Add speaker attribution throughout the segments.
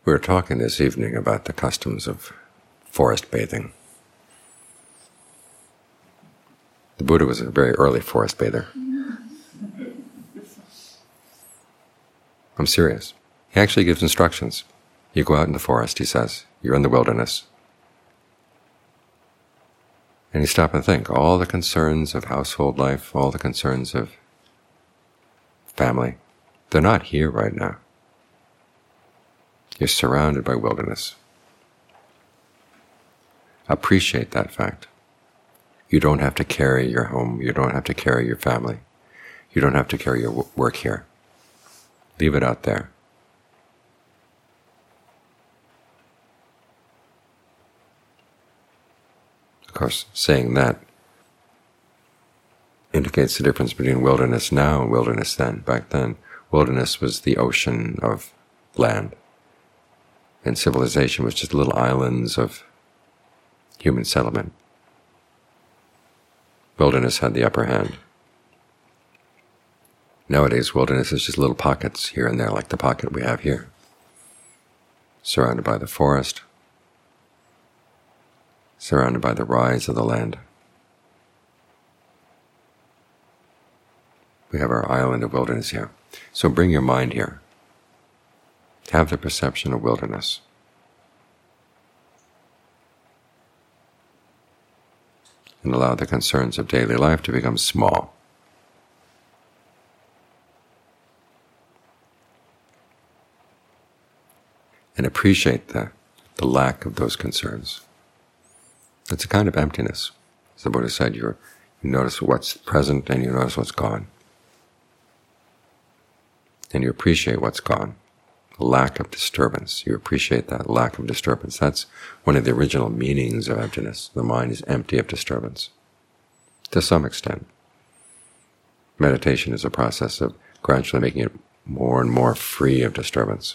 Speaker 1: We were talking this evening about the customs of forest bathing. The Buddha was a very early forest bather. I'm serious. He actually gives instructions. You go out in the forest, he says. You're in the wilderness. And you stop and think, all the concerns of household life, all the concerns of family, they're not here right now. You're surrounded by wilderness. Appreciate that fact. You don't have to carry your home. You don't have to carry your family. You don't have to carry your work here. Leave it out there. Of course, saying that indicates the difference between wilderness now and wilderness then. Back then, wilderness was the ocean of land, and civilization was just little islands of human settlement. Wilderness had the upper hand. Nowadays, wilderness is just little pockets here and there, like the pocket we have here, surrounded by the forest, surrounded by the rise of the land. We have our island of wilderness here. So bring your mind here. Have the perception of wilderness. And allow the concerns of daily life to become small. And appreciate the lack of those concerns. It's a kind of emptiness. As the Buddha said, you notice what's present and you notice what's gone. And you appreciate what's gone. The lack of disturbance. You appreciate that lack of disturbance. That's one of the original meanings of emptiness. The mind is empty of disturbance. To some extent. Meditation is a process of gradually making it more and more free of disturbance.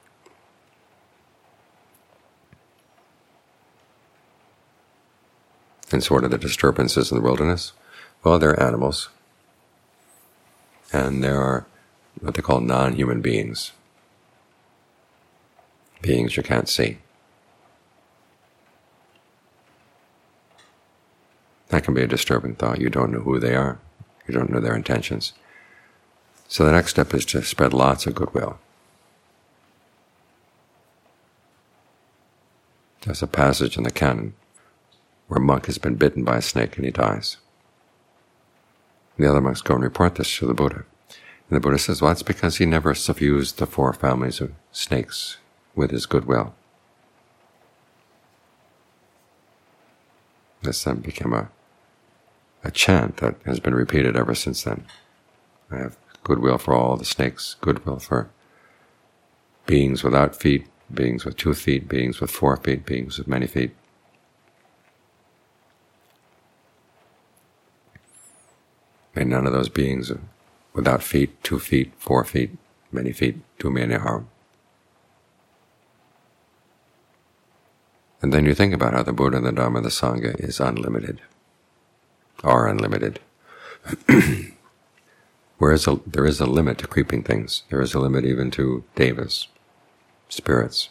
Speaker 1: And so what are the disturbances in the wilderness? Well, there are animals, and there are what they call non-human beings. Beings you can't see. That can be a disturbing thought. You don't know who they are. You don't know their intentions. So the next step is to spread lots of goodwill. There's a passage in the canon where a monk has been bitten by a snake and he dies. And the other monks go and report this to the Buddha. And the Buddha says, well, that's because he never suffused the 4 families of snakes with his goodwill. This then became a chant that has been repeated ever since then. I have goodwill for all the snakes, goodwill for beings without feet, beings with 2 feet, beings with 4 feet, beings with many feet. May none of those beings without feet, 2 feet, 4 feet, many feet, do me any harm. And then you think about how the Buddha, the Dharma, the Sangha is unlimited, are unlimited. Whereas there is a limit to creeping things. There is a limit even to devas, spirits.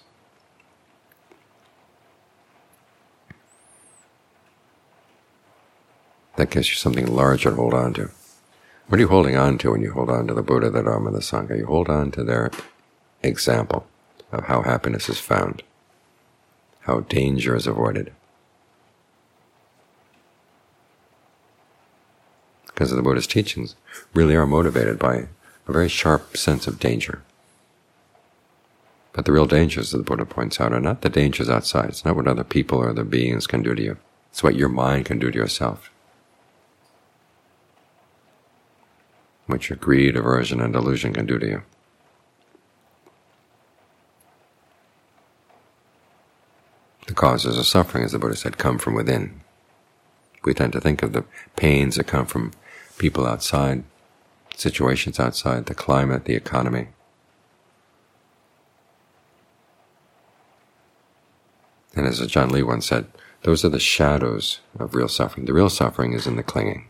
Speaker 1: That gives you something larger to hold on to. What are you holding on to when you hold on to the Buddha, the Dharma, the Sangha? You hold on to their example of how happiness is found, how danger is avoided. Because the Buddha's teachings really are motivated by a very sharp sense of danger. But the real dangers, that the Buddha points out, are not the dangers outside. It's not what other people or other beings can do to you. It's what your mind can do to yourself. What your greed, aversion, and delusion can do to you. The causes of suffering, as the Buddha said, come from within. We tend to think of the pains that come from people outside, situations outside, the climate, the economy. And as John Lee once said, those are the shadows of real suffering. The real suffering is in the clinging.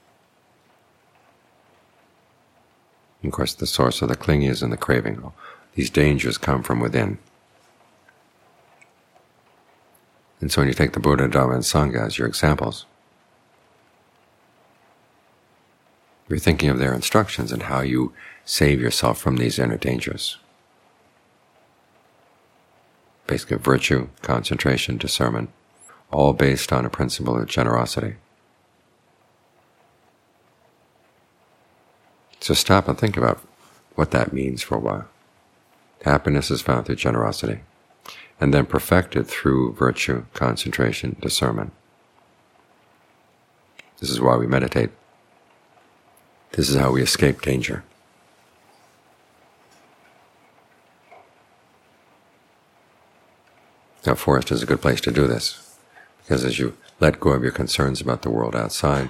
Speaker 1: And of course, the source of the clinging is in the craving. these dangers come from within. And so when you take the Buddha, Dhamma, and Sangha as your examples, you're thinking of their instructions and how you save yourself from these inner dangers. Basically virtue, concentration, discernment, all based on a principle of generosity. So stop and think about what that means for a while. Happiness is found through generosity, and then perfected through virtue, concentration, discernment. This is why we meditate. This is how we escape danger. Now, forest is a good place to do this, because as you let go of your concerns about the world outside,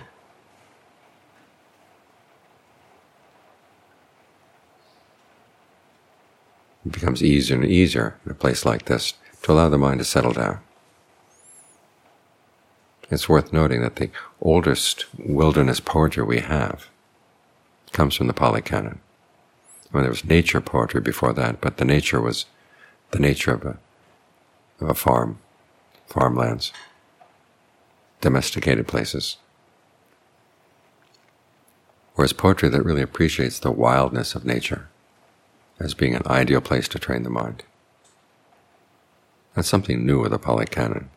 Speaker 1: it becomes easier and easier in a place like this to allow the mind to settle down. It's worth noting that the oldest wilderness poetry we have comes from the Pali Canon. I mean, there was nature poetry before that, but the nature was the nature of a farm, farmlands, domesticated places. Whereas poetry that really appreciates the wildness of nature as being an ideal place to train the mind. That's something new with the Pali Canon.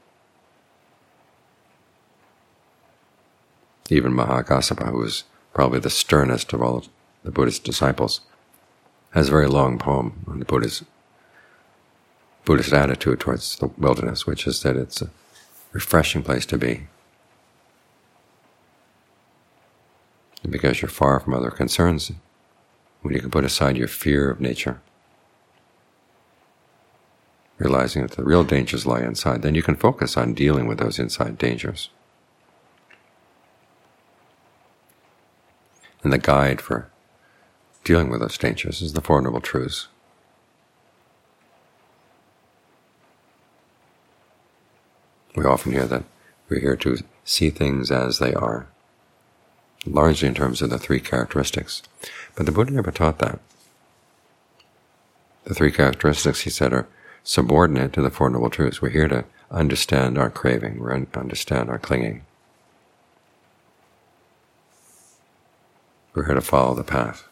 Speaker 1: Even Mahakassapa, who is probably the sternest of all the Buddhist disciples, has a very long poem on the Buddhist attitude towards the wilderness, which is that it's a refreshing place to be. And because you're far from other concerns, when you can put aside your fear of nature, realizing that the real dangers lie inside, then you can focus on dealing with those inside dangers. And the guide for dealing with those dangers is the Four Noble Truths. We often hear that we're here to see things as they are, largely in terms of the three characteristics. But the Buddha never taught that. The three characteristics, he said, are subordinate to the Four Noble Truths. We're here to understand our craving, we're to understand our clinging. We're here to follow the path.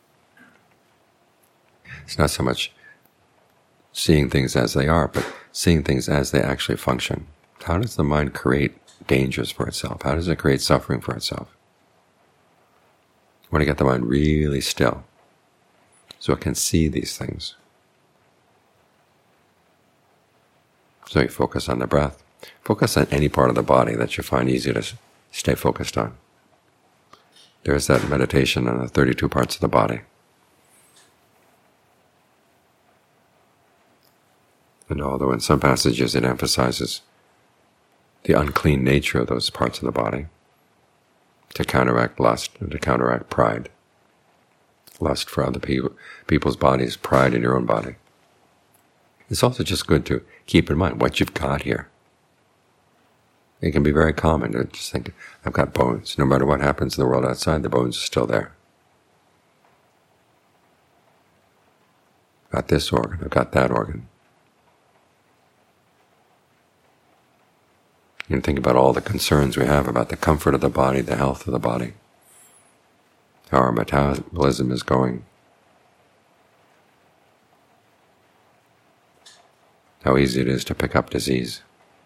Speaker 1: It's not so much seeing things as they are, but seeing things as they actually function. How does the mind create dangers for itself? How does it create suffering for itself? You want to get the mind really still so it can see these things. So you focus on the breath. Focus on any part of the body that you find easy to stay focused on. There's that meditation on the 32 parts of the body. And although in some passages it emphasizes the unclean nature of those parts of the body, to counteract lust and to counteract pride. Lust for other people's bodies, pride in your own body. It's also just good to keep in mind what you've got here. It can be very common to just think, I've got bones. No matter what happens in the world outside, the bones are still there. I've got this organ, I've got that organ. You can think about all the concerns we have about the comfort of the body, the health of the body, how our metabolism is going, how easy it is to pick up disease,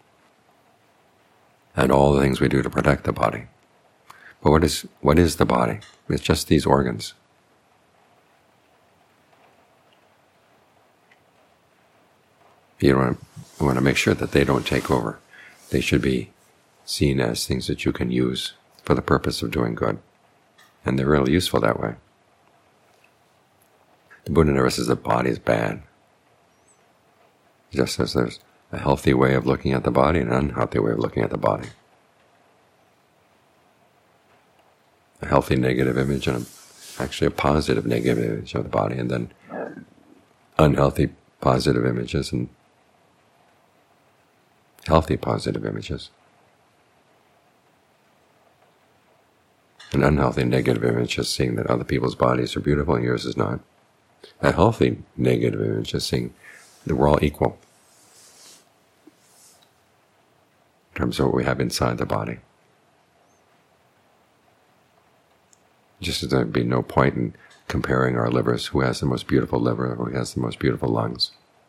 Speaker 1: and all the things we do to protect the body. But what is the body? It's just these organs. You want to make sure that they don't take over. They should be seen as things that you can use for the purpose of doing good. And they're really useful that way. The Buddha never says the body is bad. He just says there's a healthy way of looking at the body and an unhealthy way of looking at the body. A healthy negative image and actually a positive negative image of the body, and then unhealthy positive images and healthy positive images. An unhealthy negative image is seeing that other people's bodies are beautiful and yours is not. A healthy negative image is seeing that we're all equal in terms of what we have inside the body. Just as there'd be no point in comparing our livers, who has the most beautiful liver or who has the most beautiful lungs.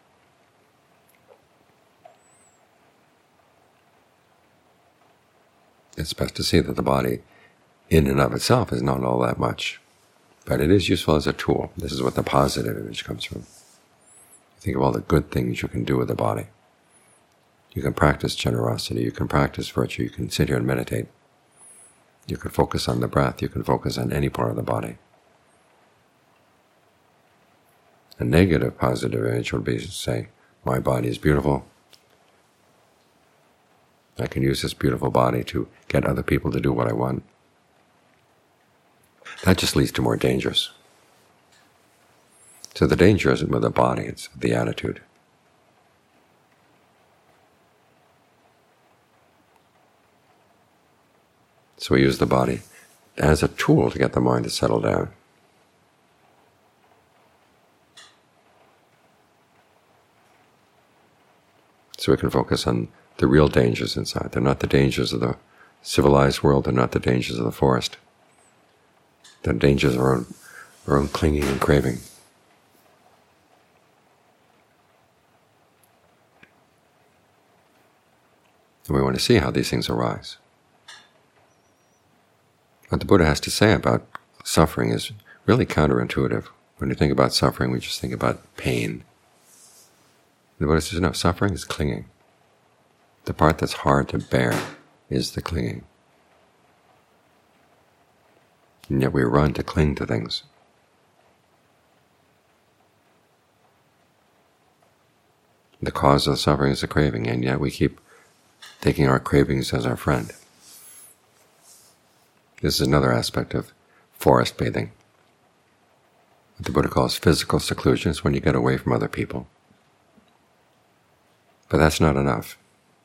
Speaker 1: It's best to see that the body in and of itself is not all that much, but it is useful as a tool. This is what the positive image comes from. Think of all the good things you can do with the body. You can practice generosity, you can practice virtue, you can sit here and meditate. You can focus on the breath, you can focus on any part of the body. A negative positive image would be to say, my body is beautiful. I can use this beautiful body to get other people to do what I want. That just leads to more dangers. So the danger isn't with the body, it's the attitude. So we use the body as a tool to get the mind to settle down. So we can focus on the real dangers inside. They're not the dangers of the civilized world, they're not the dangers of the forest. They're the dangers of our own clinging and craving. And we want to see how these things arise. What the Buddha has to say about suffering is really counterintuitive. When you think about suffering, we just think about pain. The Buddha says, no, suffering is clinging. The part that's hard to bear is the clinging. And yet we run to cling to things. The cause of the suffering is the craving, and yet we keep taking our cravings as our friend. This is another aspect of forest bathing. What the Buddha calls physical seclusion is when you get away from other people. But that's not enough.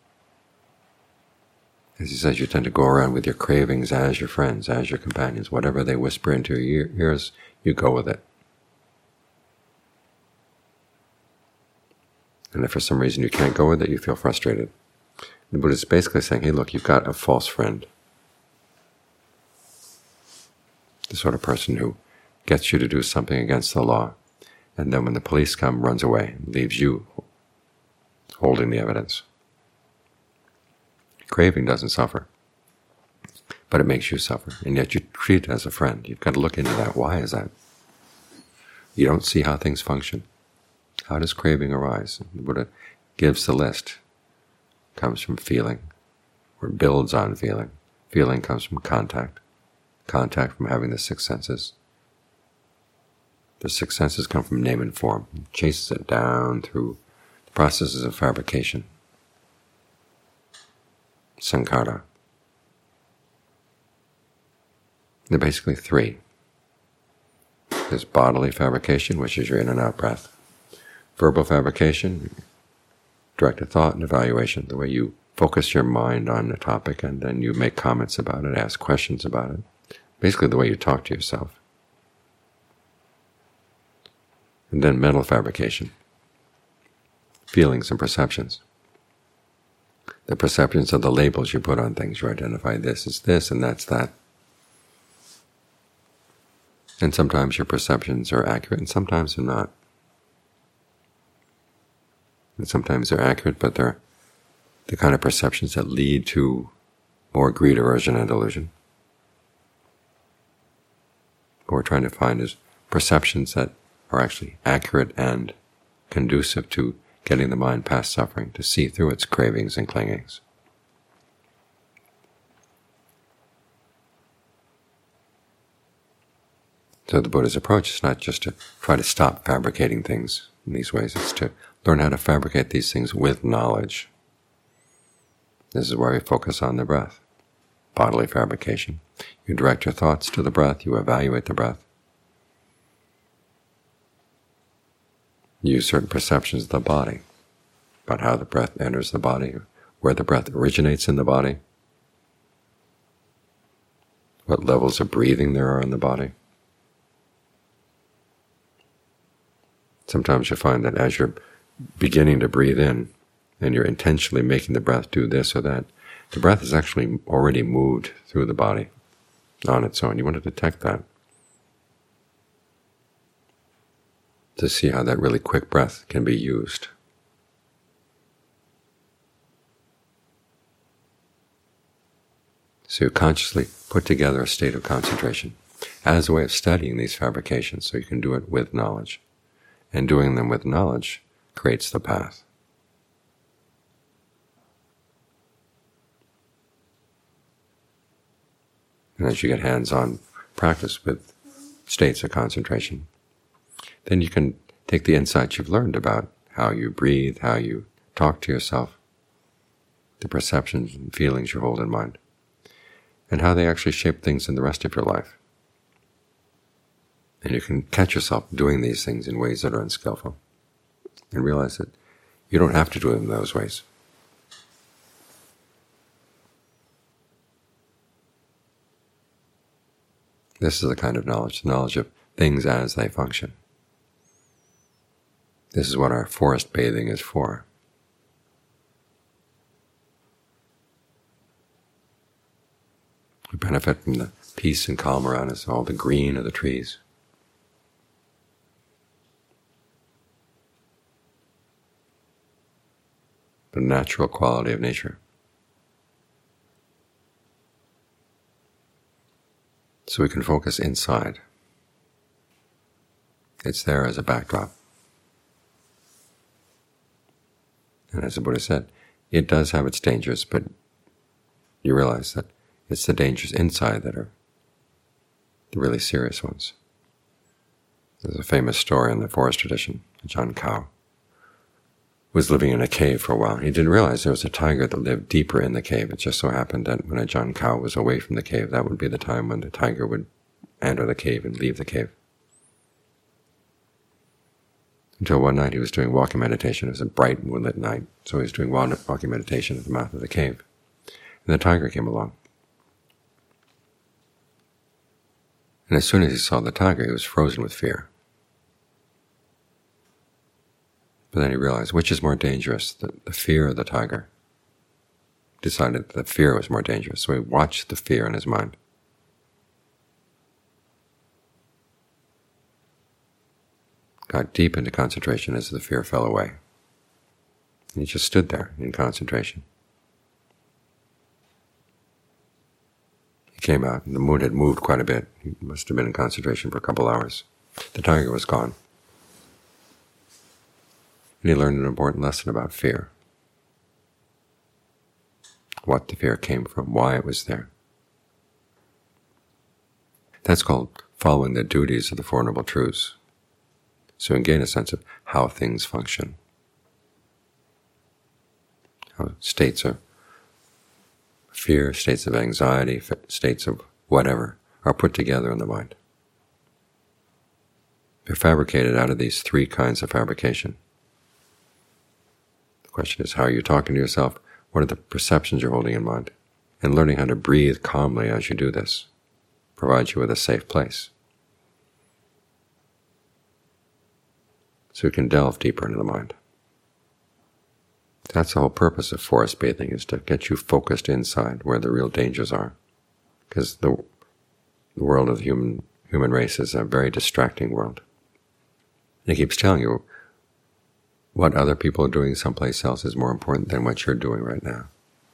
Speaker 1: As he says, you tend to go around with your cravings as your friends, as your companions. Whatever they whisper into your ears, you go with it. And if for some reason you can't go with it, you feel frustrated. The Buddha is basically saying, hey, look, you've got a false friend. The sort of person who gets you to do something against the law, and then when the police come, runs away and leaves you holding the evidence. Craving doesn't suffer, but it makes you suffer, and yet you treat it as a friend. You've got to look into that. Why is that? You don't see how things function. How does craving arise? The Buddha gives the list. It comes from feeling, or builds on feeling. Feeling comes from contact. Contact from having the six senses. The six senses come from name and form. It chases it down through the processes of fabrication. Sankhara. There are basically three. There's bodily fabrication, which is your in and out breath. Verbal fabrication, directed thought and evaluation, the way you focus your mind on a topic and then you make comments about it, ask questions about it. Basically the way you talk to yourself. And then mental fabrication, feelings and perceptions. The perceptions are the labels you put on things. You identify this as this and that's that. And sometimes your perceptions are accurate and sometimes they're not. And sometimes they're accurate, but they're the kind of perceptions that lead to more greed, aversion, and delusion. What we're trying to find is perceptions that are actually accurate and conducive to getting the mind past suffering, to see through its cravings and clingings. So the Buddha's approach is not just to try to stop fabricating things in these ways, it's to learn how to fabricate these things with knowledge. This is why we focus on the breath. Bodily fabrication. You direct your thoughts to the breath, you evaluate the breath. You use certain perceptions of the body, about how the breath enters the body, where the breath originates in the body, what levels of breathing there are in the body. Sometimes you find that as you're beginning to breathe in, and you're intentionally making the breath do this or that, the breath is actually already moved through the body on its own. You want to detect that, to see how that really quick breath can be used. So you consciously put together a state of concentration as a way of studying these fabrications, so you can do it with knowledge. And doing them with knowledge creates the path. And as you get hands-on practice with states of concentration, then you can take the insights you've learned about how you breathe, how you talk to yourself, the perceptions and feelings you hold in mind, and how they actually shape things in the rest of your life. And you can catch yourself doing these things in ways that are unskillful, and realize that you don't have to do them in those ways. This is the kind of knowledge, the knowledge of things as they function. This is what our forest bathing is for. We benefit from the peace and calm around us, all the green of the trees. The natural quality of nature. So we can focus inside. It's there as a backdrop. And as the Buddha said, it does have its dangers, but you realize that it's the dangers inside that are the really serious ones. There's a famous story in the forest tradition. Ajahn Chah was living in a cave for a while. He didn't realize there was a tiger that lived deeper in the cave. It just so happened that when Ajahn Chah was away from the cave, that would be the time when the tiger would enter the cave and leave the cave. Until one night he was doing walking meditation. It was a bright moonlit night, so he was doing walking meditation at the mouth of the cave. And the tiger came along. And as soon as he saw the tiger, he was frozen with fear. But then he realized, which is more dangerous, the fear of the tiger? Decided that the fear was more dangerous, so he watched the fear in his mind. Got deep into concentration as the fear fell away. And he just stood there in concentration. He came out, and the moon had moved quite a bit. He must have been in concentration for a couple hours. The tiger was gone. And he learned an important lesson about fear. What the fear came from, why it was there. That's called following the duties of the Four Noble Truths. So you gain a sense of how things function, how states of fear, states of anxiety, states of whatever are put together in the mind. They're fabricated out of these three kinds of fabrication. The question is, how are you talking to yourself? What are the perceptions you're holding in mind? And learning how to breathe calmly as you do this provides you with a safe place. So you can delve deeper into the mind. That's the whole purpose of forest bathing, is to get you focused inside where the real dangers are. Because the world of the human race is a very distracting world. And it keeps telling you what other people are doing someplace else is more important than what you're doing right now.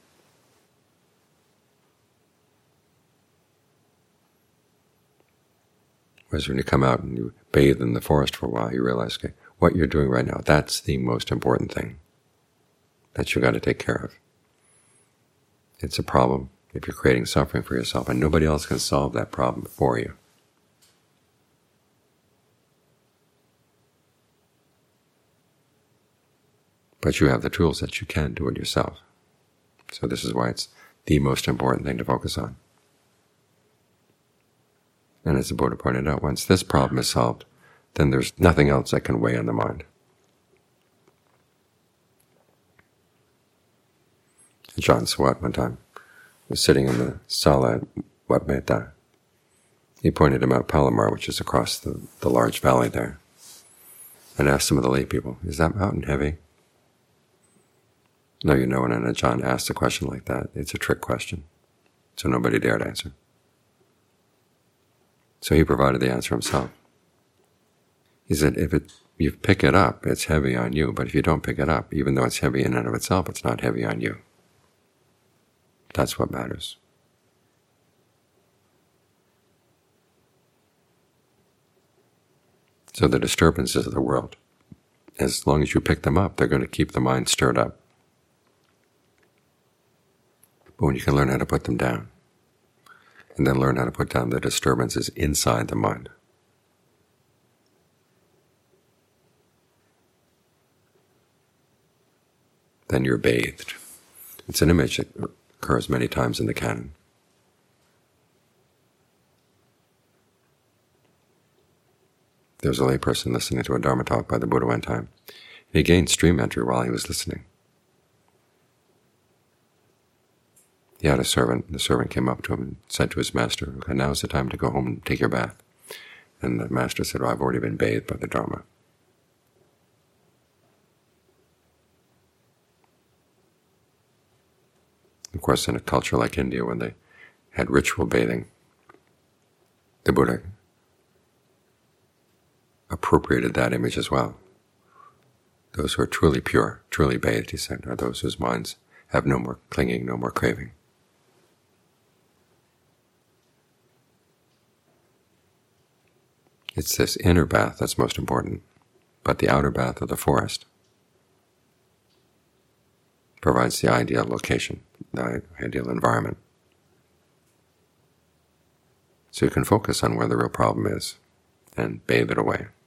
Speaker 1: Whereas when you come out and you bathe in the forest for a while, you realize, okay, what you're doing right now, that's the most important thing that you've got to take care of. It's a problem if you're creating suffering for yourself, and nobody else can solve that problem for you. But you have the tools that you can do it yourself. So this is why it's the most important thing to focus on. And as the Buddha pointed out, once this problem is solved, then there's nothing else that can weigh on the mind. Ajahn Suwat one time was sitting in the sala at Wat Metta. He pointed to Mount Palomar, which is across the large valley there. and asked some of the lay people, "Is that mountain heavy?" No, when Ajahn asks a question like that, it's a trick question, so nobody dared answer. So he provided the answer himself. He said, if you pick it up, it's heavy on you, but if you don't pick it up, even though it's heavy in and of itself, it's not heavy on you. That's what matters. So the disturbances of the world, as long as you pick them up, they're going to keep the mind stirred up. But when you can learn how to put them down, and then learn how to put down the disturbances inside the mind, then you're bathed. It's an image that occurs many times in the canon. There was a layperson listening to a Dharma talk by the Buddha one time. He gained stream entry while he was listening. He had a servant. The servant came up to him and said to his master, "Okay, now is the time to go home and take your bath." And the master said, "I've already been bathed by the Dharma." Of course, in a culture like India, when they had ritual bathing, the Buddha appropriated that image as well. Those who are truly pure, truly bathed, he said, are those whose minds have no more clinging, no more craving. It's this inner bath that's most important, but the outer bath of the forest provides the ideal location, the ideal environment. So you can focus on where the real problem is and bathe it away.